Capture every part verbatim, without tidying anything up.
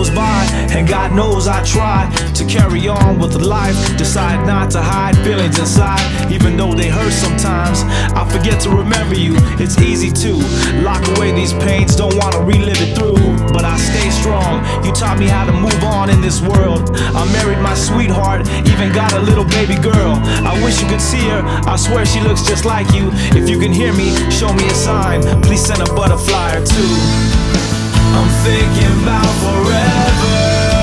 goes by, and God knows I try to carry on with life. Decide not to hide feelings inside, even though they hurt sometimes. I forget to remember you, it's easy to lock away these pains, don't wanna relive it through. But I stay strong, you taught me how to move on in this world. I married my sweetheart, even got a little baby girl. I wish you could see her, I swear she looks just like you. If you can hear me, show me a sign, please send a butterfly or two. I'm thinking about forever,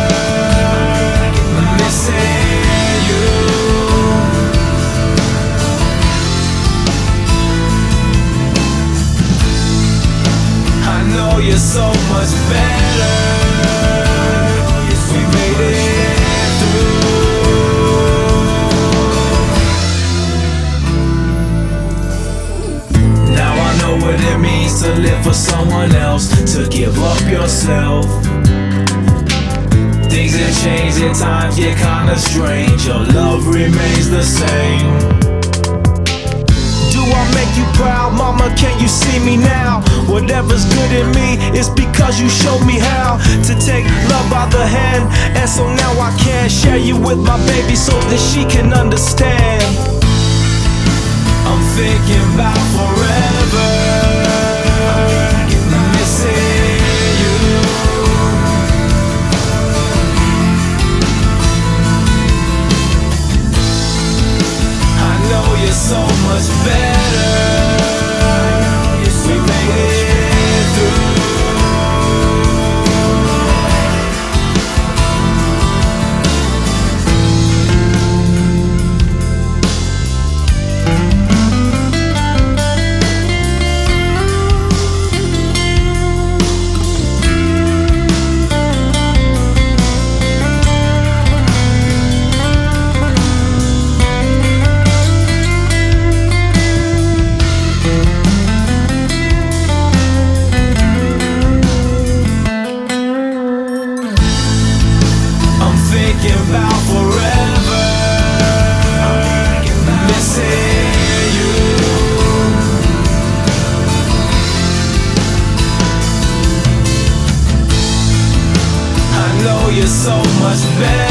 missing you. I know you're so much better, we made it through. Now I know what it means to live for someone else, to give up yourself. Things have changed and times get kinda strange, your love remains the same. Do I make you proud, mama, can you see me now? Whatever's good in me is because you showed me how to take love by the hand. And so now I can share you with my baby so that she can understand. I'm thinking about forever, missing you. I know you're so much better, we made it through. Thinking about forever, missing you. I know you're so much better.